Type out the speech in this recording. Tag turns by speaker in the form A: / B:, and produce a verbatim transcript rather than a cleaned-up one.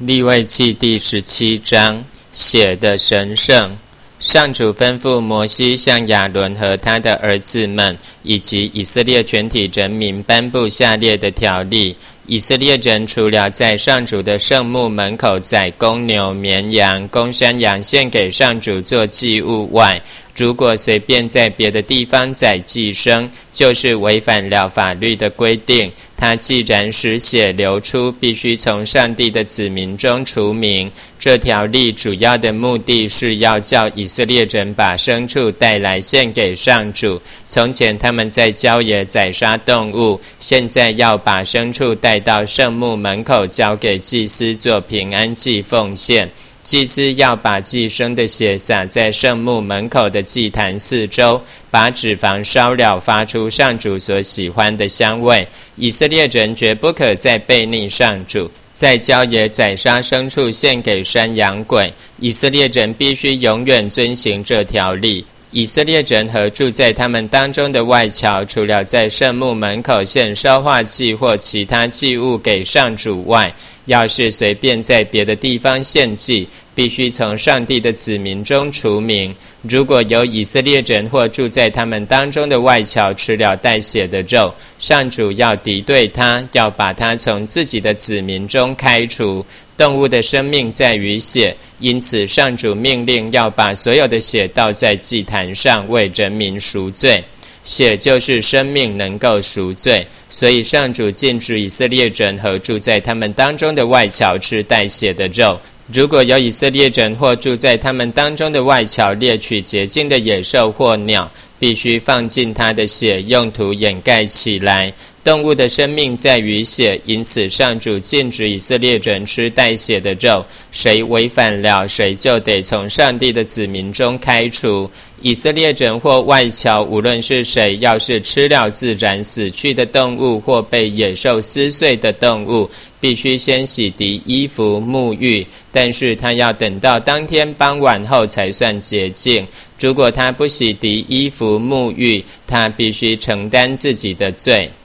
A: 利未记第十七章，血的神圣。上主吩咐摩西向亚伦和他的儿子们以及以色列全体人民颁布下列的条例：以色列人除了在上主的圣墓门口宰公牛、绵羊、公山羊献给上主做祭物外，如果随便在别的地方宰祭牲，就是违反了法律的规定。他既然使血流出，必须从上帝的子民中除名。这条例主要的目的是要叫以色列人把牲畜带来献给上主。从前他们在郊野宰杀动物，现在要把牲畜带到圣墓门口，交给祭司做平安祭奉献。祭司要把祭牲的血洒在圣墓门口的祭坛四周，把脂肪烧了，发出上主所喜欢的香味。以色列人绝不可再悖逆上主，在郊野宰杀牲畜献给山羊鬼。以色列人必须永远遵行这条例。以色列人和住在他们当中的外侨，除了在圣墓门口献烧化祭或其他祭物给上主外，要是随便在别的地方献祭，必须从上帝的子民中除名。如果有以色列人或住在他们当中的外侨吃了带血的肉，上主要敌对他，要把他从自己的子民中开除。动物的生命在于血，因此上主命令要把所有的血倒在祭坛上，为人民赎罪。血就是生命，能够赎罪，所以上主禁止以色列人和住在他们当中的外侨吃带血的肉。如果有以色列人或住在他们当中的外侨猎取洁净的野兽或鸟，必须放进他的血，用土掩盖起来。动物的生命在于血，因此上主禁止以色列人吃带血的肉，谁违反了，谁就得从上帝的子民中开除。以色列人或外侨，无论是谁，要是吃了自然死去的动物或被野兽撕碎的动物，必须先洗涤衣服沐浴，但是他要等到当天傍晚后才算洁净。如果他不洗涤衣服沐浴，他必须承担自己的罪。